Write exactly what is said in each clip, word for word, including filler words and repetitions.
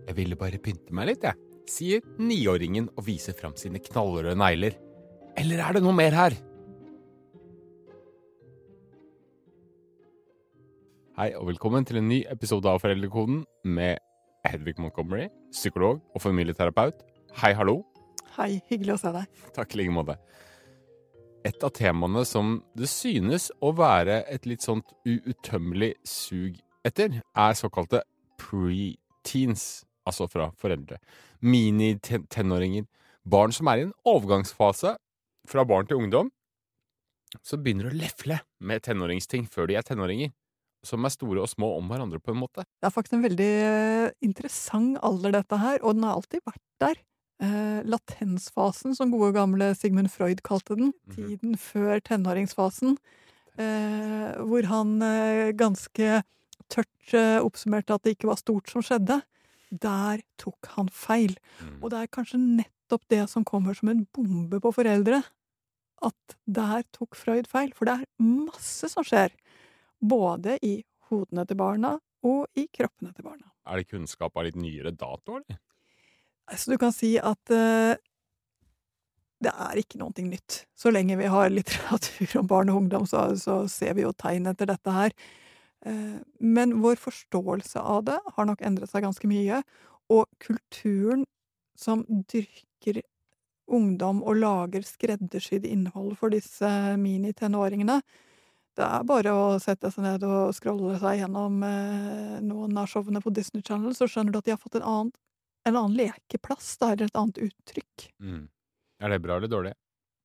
Jeg ville bare pynte meg litt, jeg, sier niåringen og viser fram sine knallrøde negler. Eller er det noe mer her? Hei og velkommen til en ny episode av Foreldrekoden med Hedvig Montgomery, psykolog og familieterapeut. Hei, hallo. Hei, hyggelig å se deg. Takk i like måte. Et av temaene som det synes å være et litt sånt uuttømmelig sug etter, er såkalte pre-teens, altså fra foreldre. Mini-tenåringer, barn som er i en overgangsfase fra barn til ungdom, som begynner å lefle med tenåringsting før de er tenåringer, som er store og små om hverandre på en måte. Det er faktisk en veldig eh, interessant alder dette her, og den har alltid vært der. Eh, latensfasen, som gode gamle Sigmund Freud kalte den, Mhm. tiden før tenåringsfasen, eh, hvor han eh, ganske tørt eh, oppsummerte at det ikke var stort som skjedde. Der tok han feil. Mm. Og det er kanskje nettopp det som kommer som en bombe på foreldre, at der tok Freud feil, for det er masse som skjer. Både i hodene til barna og i kroppene til barna. Er det kunnskap av litt nyere dato, eller? Så du kan si at eh, det er ikke noe nytt. Så lenge vi har litteratur om barn og ungdom, så, så ser vi jo tegn etter dette her. Eh, men vår forståelse av det har nok endret seg ganske mye, og kulturen som dyrker ungdom og lager skreddersydd innhold for disse mini-tenåringene, det er bare å sette seg ned og scrolle seg gjennom eh, noen av showene på Disney Channel, så skjønner du at de har fått en annen, en annen lekeplass, da, eller et annet uttrykk. Mm. Er det bra eller dårlig?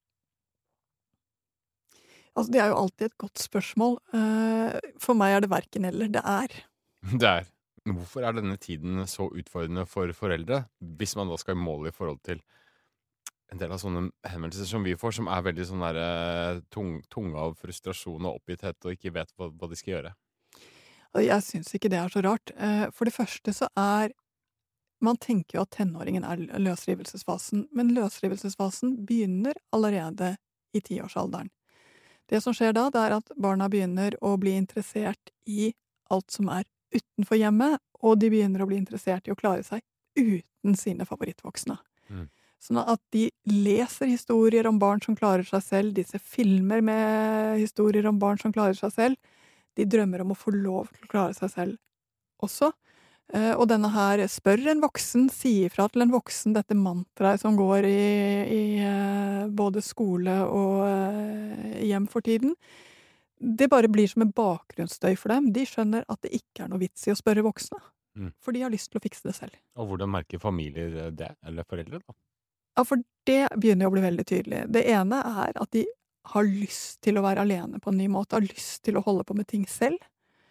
Altså, det er jo alltid et godt spørsmål. Eh, for meg er det hverken eller. Det er. Det er. Men hvorfor er denne tiden så utfordrende for foreldre, hvis man da skal i mål i forhold til en del av sånne henvendelser som vi får, som er veldig sånn der eh, tung, tunge av frustrasjon og oppgitthet, og ikke vet hva, hva de skal gjøre? Og jeg syns ikke det er så rart. Eh, for det første så er man tenker jo at tenåringen er løsrivelsesfasen, men løsrivelsesfasen begynner allerede i tiårsalderen. Det som skjer da, det er at barna begynner å bli interessert i alt som er utenfor hjemmet, og de begynner å bli interessert i å klare seg uten sine favorittvoksne. Mm. Sånn at de leser historier om barn som klarer seg selv, de ser filmer med historier om barn som klarer seg selv, de drømmer om å få lov til å klare seg selv også. Eh, og denne her spør en voksen, sier fra til en voksen, dette mantraet som går i, i eh, både skole og eh, hjem for tiden. Det bare blir som en bakgrunnsstøy for dem. De skjønner at det ikke er noe vits i å spørre voksne, Mm. for de har lyst til å fikse det selv. Og hvordan merker familier det, eller foreldre da? Ja, for det begynner jo å bli veldig tydelig. Det ene er at de har lyst til å være alene på en ny måte, har lyst til å holde på med ting selv.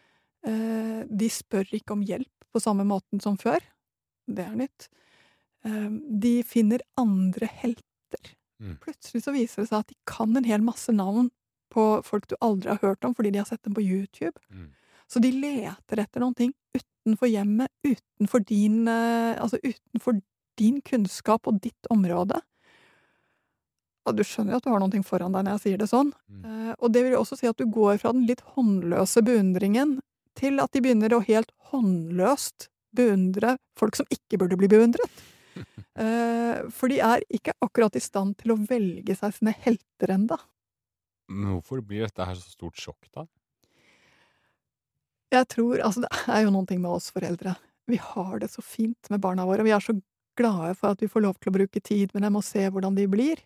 Eh, de spør ikke om hjelp på samme måten som før. Det er nytt. Eh, de finner andre helter. Mm. Plutselig så viser det seg at de kan en hel masse navn på folk du aldri har hørt om, fordi de har sett dem på YouTube. Mm. Så de leter etter noen ting utenfor hjemmet, utenfor din, eh, altså utenfor din kunnskap og ditt område. Og du skjønner jo at du har noen ting foran deg når jeg sier det sånn. Mm. Eh, og det vil jo også si at du går fra den litt håndløse beundringen til at de begynner å helt håndløst beundre folk som ikke burde bli beundret. Eh, for de er ikke akkurat i stand til å velge seg sine helter enda. Men hvorfor blir dette her så stort sjokk da? Jeg tror, altså det er jo noen ting med oss foreldre. Vi har det så fint med barna våre, og vi er så glade for at vi får lov til å bruke tid med dem og se hvordan de blir.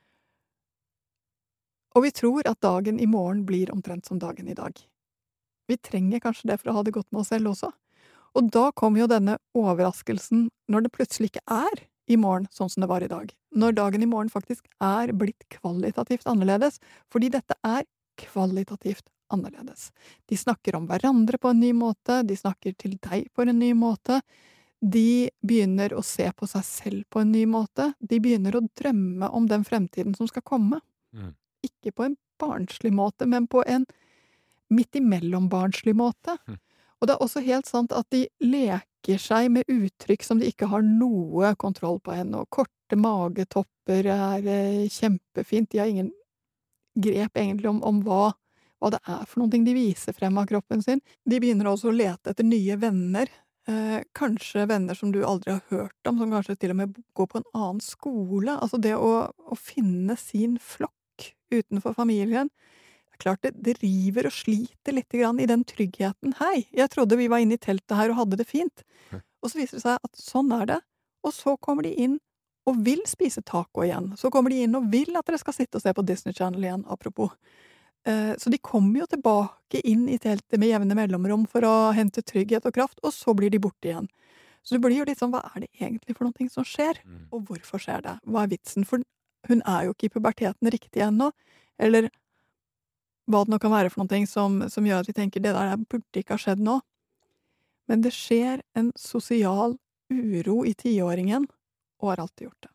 Og vi tror at dagen i morgen blir omtrent som dagen i dag. Vi trenger kanskje det for å ha det godt med oss selv også. Og da kommer jo denne overraskelsen når det plutselig ikke er i morgen sånn som det var i dag. Når dagen i morgen faktisk er blitt kvalitativt annerledes, fordi dette er kvalitativt annerledes. De snakker om hverandre på en ny måte, de snakker til deg på en ny måte, de begynner å se på seg selv på en ny måte, de begynner å drømme om den fremtiden som skal komme. Mm. Ikke på en barnslig måte, men på en midt imellom barnslig måte. Mm. Og det er også helt sant at de leker seg med uttrykk som de ikke har noe kontroll på ennå. Korte magetopper er eh, kjempefint, de har ingen grep egentlig om, om hva, hva det er for noen ting de viser frem av kroppen sin. De begynner også å lete etter nye venner, Eh, kanskje venner som du aldri har hørt om, som kanskje til og med b går på en annen skole. Altså det å å finne sin flokk utenfor familien. Det er klart det det river og sliter lite grann i den tryggheten. «Hei, jeg trodde vi var inne i teltet her og hadde det fint.» Og så viser det seg at sånn er det, og så kommer de inn og vil spise taco igjen. Så kommer de inn og vil at dere skal sitte og se på Disney Channel igjen, apropos. Eh, så de kommer jo tilbake inn i teltet med jevne mellomrom for å hente trygghet og kraft, og så blir de borte igjen. Så det blir jo litt sånn, hva er det egentlig for noe ting som skjer? Mm. Og hvorfor skjer det? Hva er vitsen? For hun er jo ikke i puberteten riktig ennå, eller hva det nå kan være for noe ting som, som gjør at vi tenker det der burde ikke ha skjedd nå. Men det skjer en sosial uro i tiåringen, og har alltid gjort det.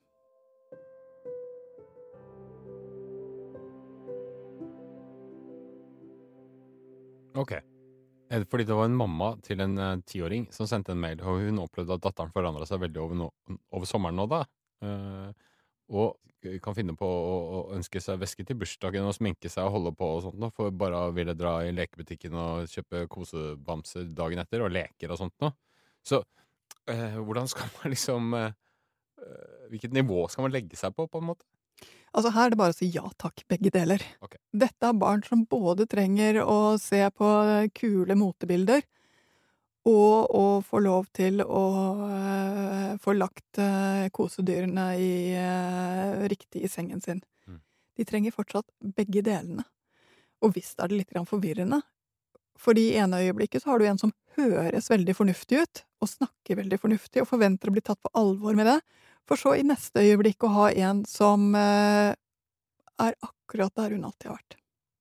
Ok. Eh, Fordi det var en mamma til en eh, tiåring som sendte en mail, og hun opplevde at datteren forandret seg veldig over, nå, over sommeren nå da. Eh, og kan finne på å, å ønske seg veske til bursdagen og sminke seg og holde på og sånt nå, for bare å ville dra i lekebutikken og kjøpe kosebamser dagen etter, og leker og sånt nå. Så eh, hvordan skal man liksom, eh, eh, hvilket nivå skal man legge seg på, på en måte? Altså her er det bare å si ja takk, begge deler. Ok. Dette er barn som både trenger å se på kule motebilder, og å få lov til å eh, få lagt eh, kosedyrene i, eh, riktig i sengen sin. Mm. De trenger fortsatt begge delene. Og visst er det litt grann forvirrende. Fordi i ene øyeblikket så har du en som høres veldig fornuftig ut, og snakker veldig fornuftig, og forventer å bli tatt på alvor med det, for så i neste øyeblikk å ha en som eh, er akkurat der hun alltid har vært.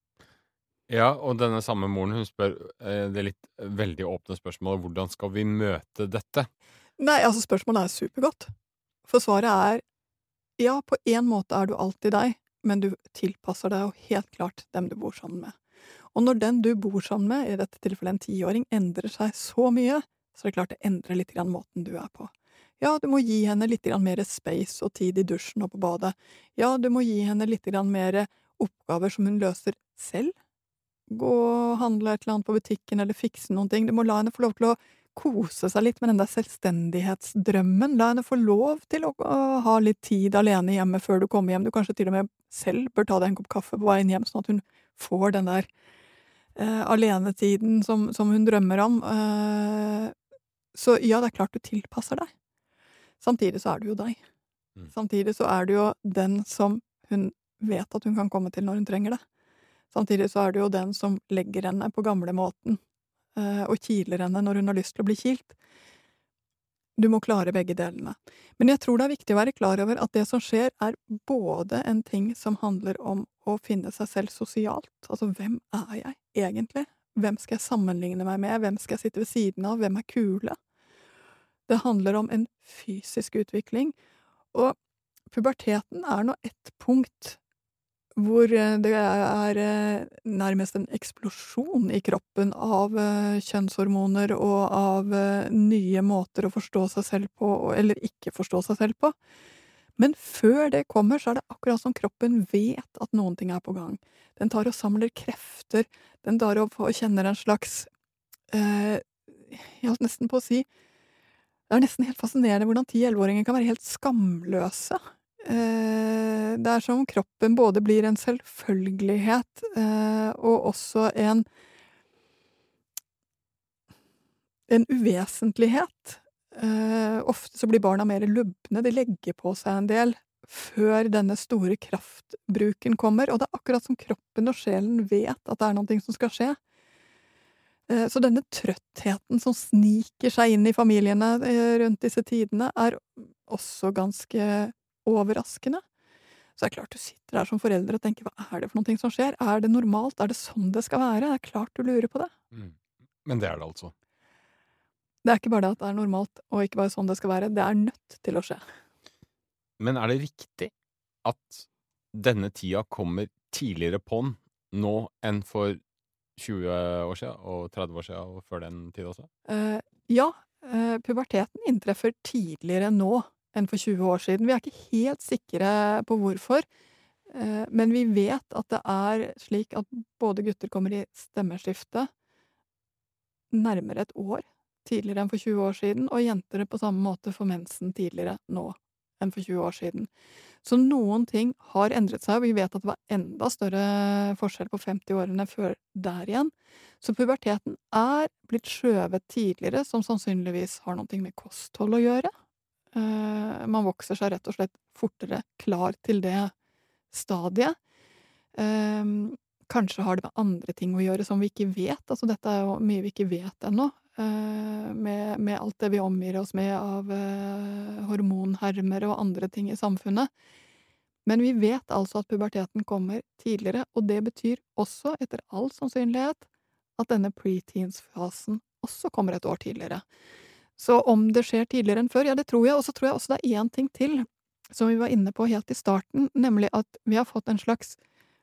Ja, og denne samme moren, hun spør eh, det litt veldig åpne spørsmålet, hvordan skal vi møte dette? Nei, altså spørsmålet er supergodt. For svaret er, ja, på en måte er du alltid deg, men du tilpasser deg jo helt klart dem du bor sammen med. Og når den du bor sammen med, i dette tilfellet en tiåring, endrer seg så mye, så er det klart det endrer litt grann måten du er på. Ja, du må gi henne litt grann mer space og tid i dusjen og på badet. Ja, du må gi henne litt grann mer oppgaver som hun løser selv. Gå og handle et eller annet på butikken eller fikse noen ting. Du må la henne få lov til å kose seg litt med den der selvstendighetsdrømmen. La henne få lov til å, å ha litt tid alene hjemme før du kommer hjem. Du kanskje til og med selv bør ta deg en kopp kaffe på veien hjem, sånn at hun får den der eh, alenetiden som, som hun drømmer om. Eh, så ja, det er klart du tilpasser deg. Samtidig så er du jo deg. Mm. Samtidig så er du jo den som hun vet at hun kan komme til når hun trenger det. Samtidig så er du jo den som legger henne på gamlemåten, eh, og kiler henne når hun har lyst til å bli kilt. Du må klare begge delene. Men jeg tror det er viktig å være klar over at det som skjer er både en ting som handler om å finne seg selv sosialt. Altså, hvem er jeg egentlig? Hvem skal jeg sammenligne meg med? Hvem skal jeg sitte ved siden av? Hvem er kule? Det handler om en fysisk utvikling, og puberteten er nå et punkt hvor det er nærmest en eksplosjon i kroppen av kjønnshormoner og av nye måter å forstå seg selv på, eller ikke forstå seg selv på. Men før det kommer, så er det akkurat som kroppen vet at noen ting er på gang. Den tar og samler krefter, den tar og kjenner en slags eh, jeg holdt nesten på å si det er nesten helt fascinerende hvordan ti-elleve-åringer kan være helt skamløse. Eh, det er som om kroppen både blir en selvfølgelighet eh, og også en en uvesentlighet. Eh, ofte så blir barna mer lubne, de legger på seg en del før denne store kraftbruken kommer, og det er akkurat som kroppen og sjelen vet at det er noe som skal skje. Så denne trøttheten som sniker seg inn i familiene rundt disse tidene, er også ganske overraskende. Så det er klart du sitter der som forelder og tenker, hva er det for noe som skjer? Er det normalt? Er det sånn det skal være? Det er klart du lurer på det. Mm. Men det er det altså. Det er ikke bare det at det er normalt, og ikke bare sånn det skal være. Det er nødt til å skje. Men er det riktig at denne tida kommer tidligere på'n nå enn for tjue år siden og tretti år siden og før den tid også? Eh, ja, eh, puberteten inntreffer tidligere nå enn for tjue år siden. Vi er ikke helt sikre på hvorfor, eh, men vi vet at det er slik at både gutter kommer i stemmeskifte nærmere et år tidligere enn for tjue år siden, og jenter på samme måte får mensen tidligere nå enn for tjue år siden. Så noen ting har endret seg, og vi vet at det var enda større forskjell på femti-årene før der igjen. Så puberteten er blitt skjøvet tidligere, som sannsynligvis har noe med kosthold å gjøre. Eh, man vokser seg rett og slett fortere klar til det stadiet. Eh, kanskje har det med andre ting å gjøre som vi ikke vet. Altså dette er jo mye vi ikke vet ennå. Eh, med, med alt det vi omgir oss med av eh, hormonhermer og andre ting i samfunnet. Men vi vet altså at puberteten kommer tidligere, og det betyr også, etter all sannsynlighet, at denne preteens-fasen også kommer et år tidligere. Så om det skjer tidligere enn før, ja, det tror jeg. Og så tror jeg også det er én ting til, som vi var inne på helt i starten, nemlig at vi har fått en slags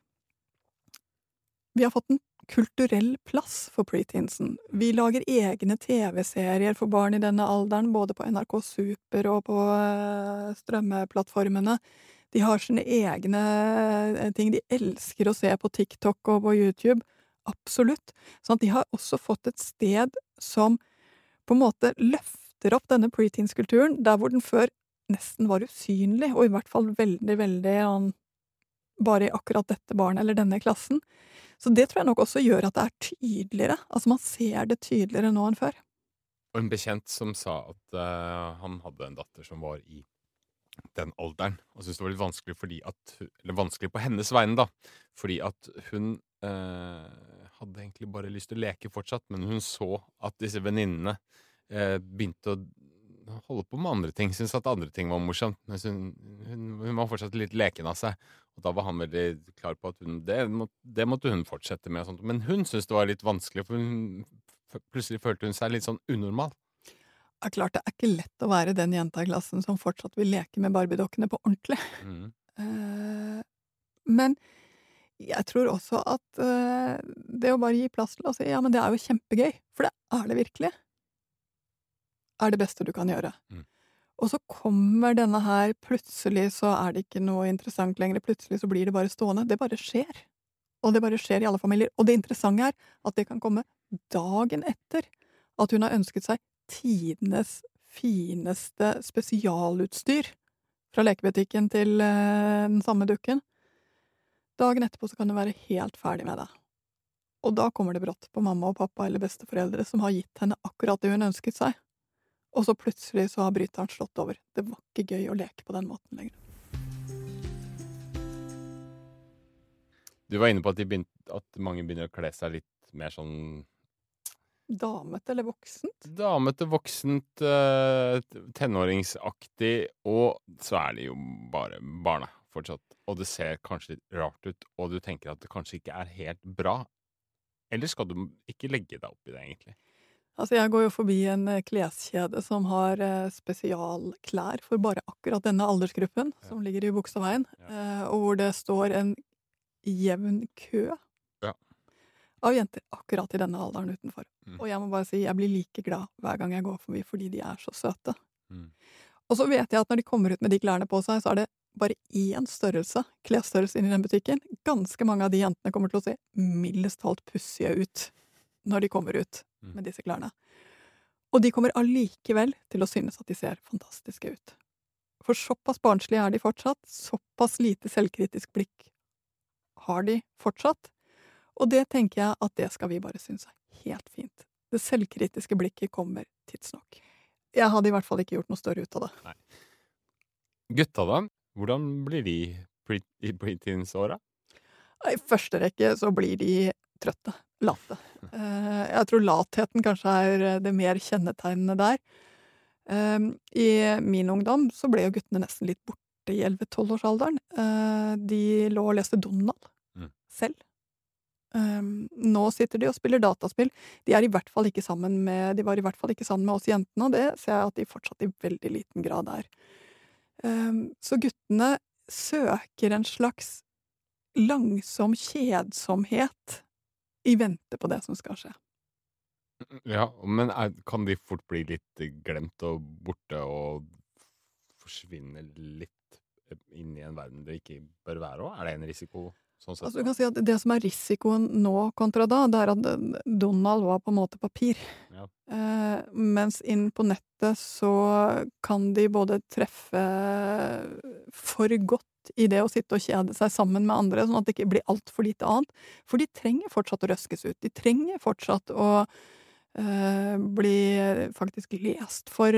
Vi har fått en kulturell plass for preteensen. Vi lager egne tv-serier for barn i denne alderen, både på N R K Super og på uh, strømmeplattformene. De har sine egne ting. De elsker å se på TikTok og på YouTube. Absolutt. Sånn at de har også fått et sted som på en måte løfter opp denne preteens-kulturen, der hvor den før nesten var usynlig, og i hvert fall veldig, veldig um, bare i akkurat dette barnet eller denne klassen. Så det tror jeg nok også gjør at det er tydeligere. Altså man ser det tydeligere nå enn før. Og en bekjent som sa at uh, han hadde en datter som var i den alderen, og syntes det var litt vanskelig fordi at, eller vanskelig på hennes vegne da, fordi at hun uh, hadde egentlig bare lyst til å leke fortsatt, men hun så at disse venninnene uh, begynte å holde på med andre ting, syntes at andre ting var morsomt, men hun, hun, hun var fortsatt litt leken av seg, og da var han veldig klar på at hun, det, må, det måtte hun fortsette med og sånt. Men hun syntes det var litt vanskelig, for hun, plutselig følte hun seg litt sånn unormal. Det er klart det er ikke lett å være den jenta i klassen som fortsatt vil leke med Barbie-dokkene på ordentlig. Mm. Uh, men jeg tror også at uh, det å bare gi plass til å si, ja, men det er jo kjempegøy, for det er det virkelig. Er det beste du kan gjøre. Mm. Og så kommer denne her, plutselig så er det ikke noe interessant lenger, plutselig så blir det bare stående. Det bare skjer. Og det bare skjer i alle familier. Og det interessante er at det kan komme dagen etter at hun har ønsket seg tidenes fineste spesialutstyr fra lekebutikken til uh, den samme dukken. Dagen etterpå så kan du være helt ferdig med det. Og da kommer det brått på mamma og pappa eller besteforeldre som har gitt henne akkurat det hun ønsket seg. Og så plutselig så har bryteren slått over. Det var ikke gøy å leke på den måten lenger. Du var inne på at, de begynte, at mange begynner å kle seg litt mer sånn Damete eller voksent? Damete, voksent, uh, tenåringsaktig, og så er det jo bare barna fortsatt. Og det ser kanskje litt rart ut, og du tenker at det kanskje ikke er helt bra. Eller skal du ikke legge deg opp i det, egentlig? Altså, jeg går jo forbi en kleskjede som har eh, spesialklær for bare akkurat denne aldersgruppen, ja. Som ligger i Bogstadveien, ja. eh, og hvor det står en jevn kø ja. Av jenter akkurat i denne alderen utenfor. Mm. Og jeg må bare si, jeg blir like glad hver gang jeg går forbi, fordi de er så søte. Mm. Og så vet jeg at når de kommer ut med de klærne på seg, så er det bare én størrelse, klesstørrelse inn i den butikken. Ganske mange av de jentene kommer til å se mildest talt pussige ut når de kommer ut med disse klærne. Og de kommer allikevel til å synes at de ser fantastiske ut. For såpass barnslige er de fortsatt, såpass lite selvkritisk blikk har de fortsatt, og det tenker jeg at det skal vi bare synes er helt fint. Det selvkritiske blikket kommer tidsnok. Jeg hadde i hvert fall ikke gjort noe større ut av det. Nei. Gutta da? Hvordan blir de i preteens-åra? I første rekke så blir de trøtte, late. Jeg tror latheten kanskje er det mer kjennetegnende der. I min ungdom så ble jo guttene nesten litt borte i elleve-tolv-årsalderen. De lå og leste Donald mm. selv. Nå sitter de og spiller dataspill. De er i hvert fall ikke sammen med, de var i hvert fall ikke sammen med oss jentene, og det ser jeg at de fortsatt i veldig liten grad er. Så guttene søker en slags langsom kjedsomhet i vente på det som skal skje. Ja, men er, kan de fort bli litt glemt og borte og forsvinne litt inn i en verden det ikke bør være også? Er det en risiko? sånn sett. Altså, du kan si at det som er risikoen nå kontra da, det er at D- Donald var på en måte papir. Ja. Eh, mens inn på nettet så kan de både treffe for godt i det å sitte og kjede seg sammen med andre, sånn at det ikke blir altfor lite annet. For de trenger fortsatt å røskes ut. De trenger fortsatt å eh, bli faktisk lest for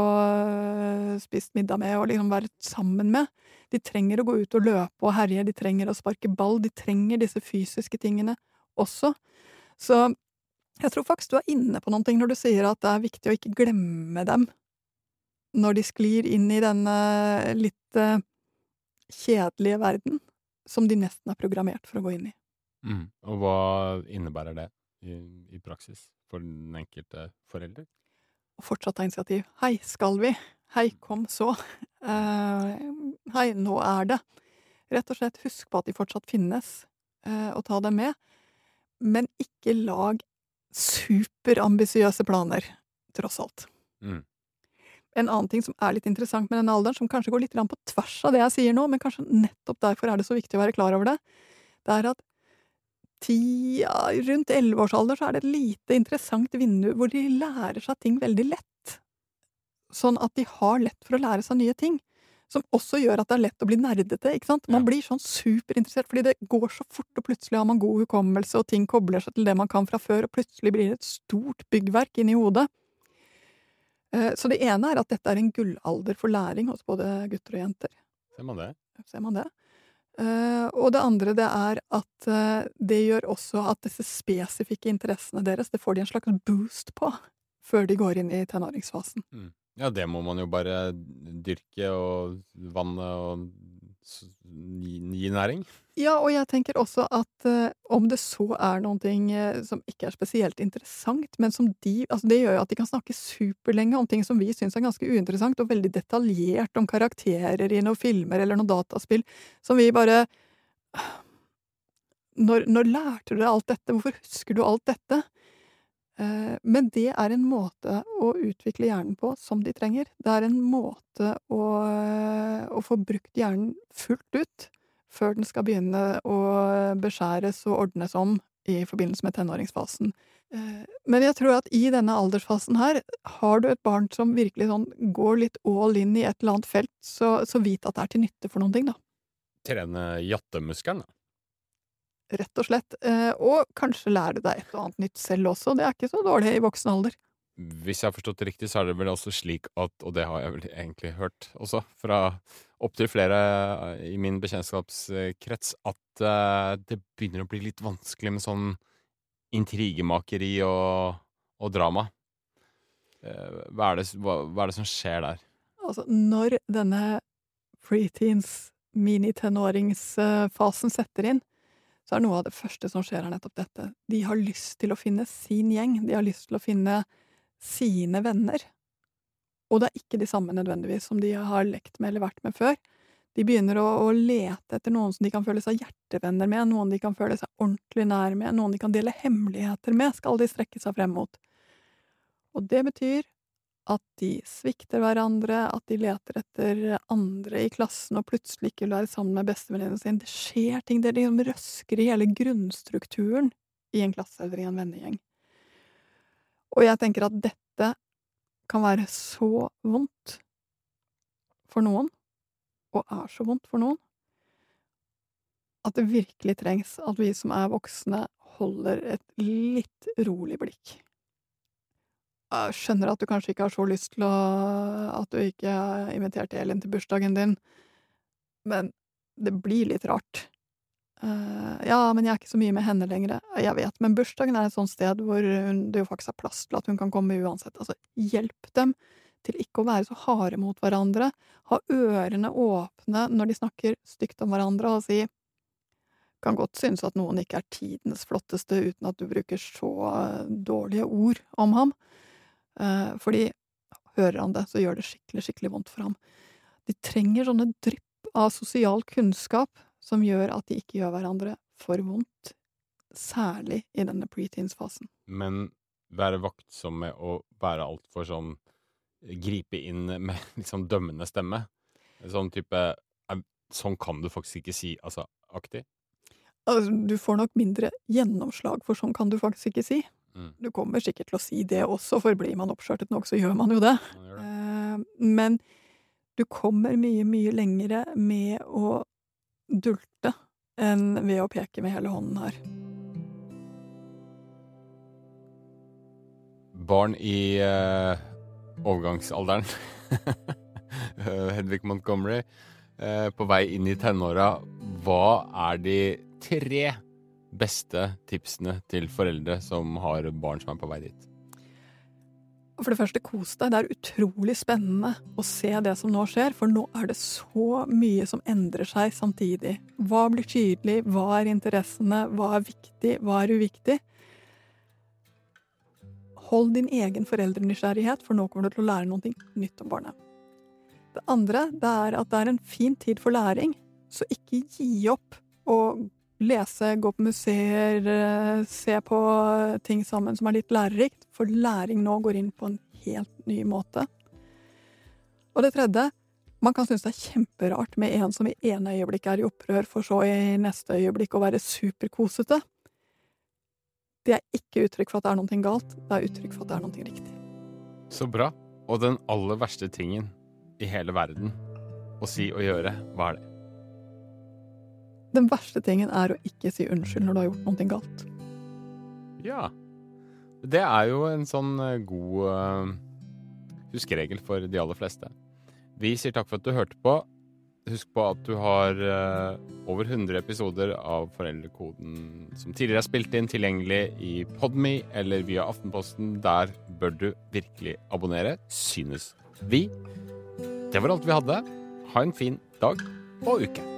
og spist middag med og liksom være sammen med. De trenger å gå ut og løpe og herje, de trenger å sparke ball, de trenger disse fysiske tingene også. Så jeg tror faktisk du er inne på noen ting når du sier at det er viktig å ikke glemme dem når de sklir inn i denne litt eh, kjedelige verden som de nesten er programmert for å gå inn i. Mm. Og hva innebærer det i, i praksis for den enkelte forelder? Og fortsatt ta initiativ. Hei, skal vi? Hei, kom så. Eh, hei, nå er det. Rett og slett husk på at de fortsatt finnes, eh, og ta dem med. Men ikke lag superambisiøse planer, tross alt. Mm. En annen ting som er litt interessant med denne alderen, som kanskje går litt grann på tvers av det jeg sier nå, men kanskje nettopp derfor er det så viktig å være klar over det, det er at ti, ja, rundt elleve års alder så er det et lite interessant vindu hvor de lærer seg ting veldig lett. Sånn at de har lett for å lære seg nye ting. Som også gjør at det er lett å bli nerdete, ikke sant? Man Ja. blir sånn superinteressert, fordi det går så fort, og plutselig har man god hukommelse, og ting kobler seg til det man kan fra før, og plutselig blir det et stort byggverk inni hodet. Eh, Så det ene er at dette er en gullalder for læring hos både gutter og jenter. Ser man det? Ser man det? Eh, og det andre det er at eh, det gjør også at disse spesifikke interessene deres, det får de en slags boost på før de går inn i tenåringsfasen. Mm. Ja, det må man jo bare dyrke og vanne og s- gi, gi næring. Ja, og jeg tenker også at eh, om det så er noen ting eh, som ikke er spesielt interessant, men som de, altså det gjør jo at de kan snakke superlenge om ting som vi syns er ganske uinteressant, og veldig detaljert om karakterer i noen filmer eller noen dataspill, som vi bare Når, når lærte du deg alt dette? Hvorfor husker du alt dette? Eh, men det er en måte å utvikle hjernen på som de trenger. Det er en måte å, å få brukt hjernen fullt ut før den skal begynne å beskjæres og ordnes om i forbindelse med tenåringsfasen. Eh, Men jeg tror at i denne aldersfasen her, har du et barn som virkelig sånn går litt all in i et eller annet felt, så, så vit at det er til nytte for noen ting, da. Trene jattemuskelen, da. Rett og slett. Eh, Og kanskje lære deg et og annet nytt selv også. Det er ikke så dårlig i voksen alder. Hvis jeg har forstått det riktig, så er det vel også slik at, og det har jeg vel egentlig hørt også, fra opptil flere i min bekjentskapskrets, at eh, det begynner å bli litt vanskelig med sånn intrigemakeri og, og drama. Eh, hva er det, hva, hva er det som skjer der? Altså, når denne preteens, minitenåringsfasen setter inn, så er noe av det første som skjer, er nettopp dette. De har lyst til å finne sin gjeng. De har lyst til å finne sine venner. Og det er ikke de samme nødvendigvis som de har lekt med eller vært med før. De begynner å, å lete etter noen som de kan føle seg hjertevenner med, noen de kan føle seg ordentlig nær med, noen de kan dele hemmeligheter med, skal de strekke seg frem mot. Og det betyr at de svikter hverandre, at de leter etter andre i klassen og plutselig ikke vil være sammen med bestevenninnen sin. Det skjer ting, det liksom røsker i hele grunnstrukturen i en klasse eller i en vennegjeng. Og jeg tenker at dette kan være så vondt for noen, og er så vondt for noen, at det virkelig trengs at vi som er voksne holder et litt rolig blikk. Jeg skjønner at du kanskje ikke har så lyst til å at du ikke har invitert Elin til bursdagen din, men det blir litt rart. Eh, ja, men jeg er ikke så mye med henne lenger. Jeg vet, men bursdagen er et sånt sted hvor hun, det jo faktisk er plass til at hun kan komme uansett. Altså, hjelp dem til ikke å være så harde mot hverandre, ha ørene åpne når de snakker stygt om hverandre, og si kan godt synes at noen ikke er tidenes flotteste uten at du bruker så dårlige ord om ham. Eh, fordi hører han det, så gjør det skikkelig, skikkelig vondt for ham. De trenger sånne drypp av sosial kunnskap som gjør at de ikke gjør hverandre for vondt, særlig i denne preteens-fasen. Men være vaktsom med å være alt for sånn gripe inn med liksom dømmende stemme. Sånn type eh, sånn kan du faktisk ikke si, altså aktig. Altså, du får nok mindre gjennomslag, for sånn kan du faktisk ikke si. Mm. Du kommer sikkert til å si det også, for blir man oppskjørtet nok, så gjør man jo det. Man gjør det. Eh, men du kommer mye, mye lengre med å dulte enn ved å peke med hele hånden her. Barn i eh, overgangsalderen, Hedvig Montgomery, eh, på vei inn i tenåra, hva er de tre beste tipsene til foreldre som har barn som er på vei dit? For det første, kos deg. Det er utrolig spennende å se det som nå skjer, for nå er det så mye som endrer seg samtidig. Hva blir tydelig? Hva er interessene? Hva er viktig? Hva er uviktig? Hold din egen foreldrenysgjerrighet, for nå kommer du til å lære noe nytt om barnet. Det andre, det er at det er en fin tid for læring, så ikke gi opp og lese, gå på museer, se på ting sammen som er litt lærerikt, for læring nå går inn på en helt ny måte. Og det tredje, man kan synes det er kjemperart med en som i ene øyeblikk er i opprør, for så i neste øyeblikk å være superkosete. Det er ikke uttrykk for at det er noe galt, det er uttrykk for at det er noe riktig. Så bra. Og den aller verste tingen i hele verden å si og gjøre, hva er det? Den verste tingen er å ikke si unnskyld når du har gjort noe galt. Ja. Det er jo en sånn god uh, huskeregel for de aller fleste. Vi sier takk for at du hørte på. Husk på at du har uh, over hundre episoder av Foreldrekoden som tidligere er spilt inn, tilgjengelig i Podme eller via Aftenposten. Der bør du virkelig abonnere, synes vi. Det var alt vi hadde. Ha en fin dag og uke.